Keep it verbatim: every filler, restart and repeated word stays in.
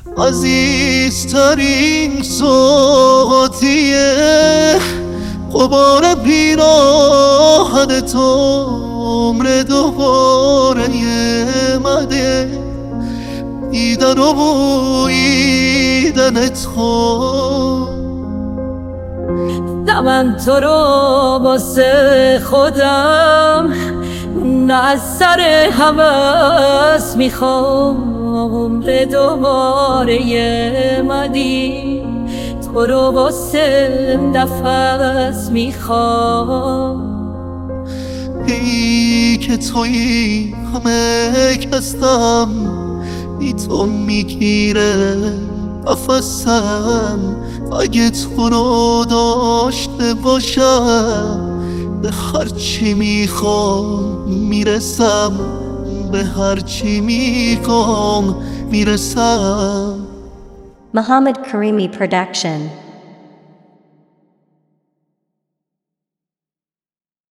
عزیزترین ساعتیه غبار پیراهن تو عمر دوباره مده دیدن و بویدن تو نه من تو رو واسه خودم نه از سر هوس میخوام عمر دوباره مدی تو رو واسه نفس میخوام ای که توی همه کستم بی تو میگیره نفسم اگه تو رو داشته باشم به هرچی میخوام میرسم به هرچی میخوام میرسم. Muhammad Karimi Production.